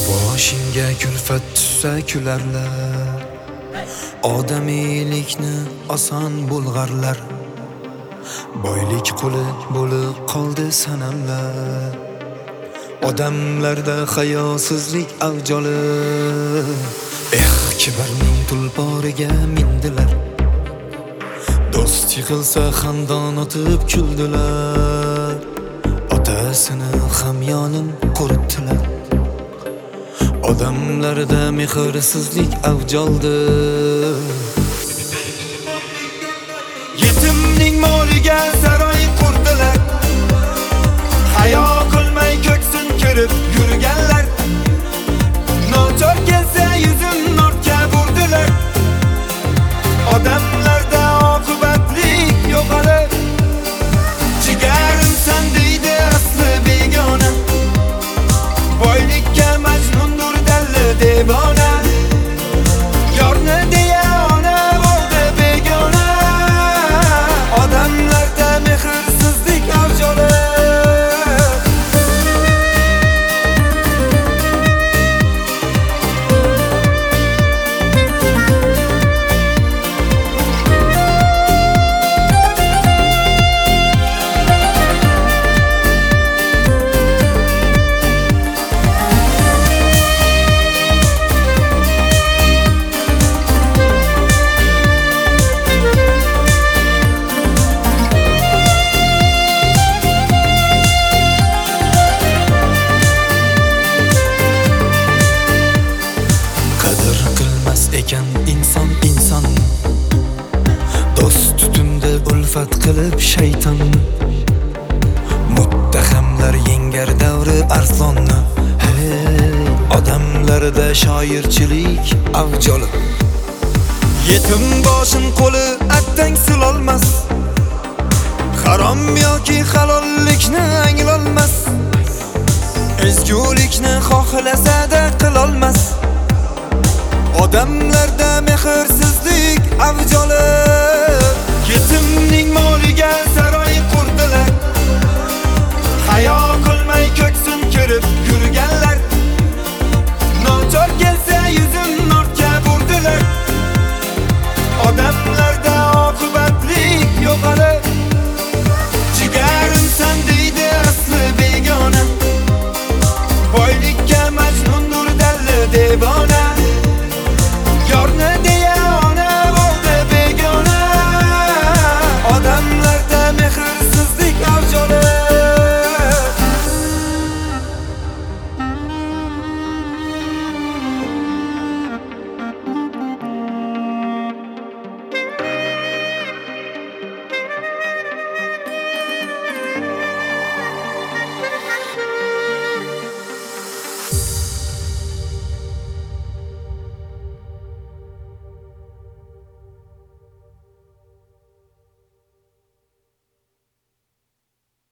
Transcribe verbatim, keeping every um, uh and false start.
Boshingga kulfat tushsa kularlar, odamiylikni oson bulg'arlar. Boylik quli bo'lib qoldi sanamlar, odamlarda hayosizlik avjoli. Eh, kibrning tulporiga mindilar, do'st yiqilsa xandon otib kuldilar. Otasini hamyonin quritdilar, odamlarda mehrsizlik avjoldi. Yetimning moliga saroy qurdilar, hayo qilmay ko'ksin kirib yurganlar. Nochor kelsa yuzin ortga burdilar, odamlarda oqibatlik yo'qolib. Jigarimsan deydi asli begona, boylikka majnundur dalli devona. Yorni deya ona bo'ldi begona, odamlarda mehrsizlik avjoli. Ekan inson inson, do'st tutumda ulfat qilib shayton. Muttahamlar yengar davri arslonni, hey, odamlarda shoirchilik avjoli. Yetim boshin qo'li attang silolmas, harom yoki halollikni anglolmas. Ezgulikni xohlasa-da qilolmas, odamlarda mehrsizlik avjoli.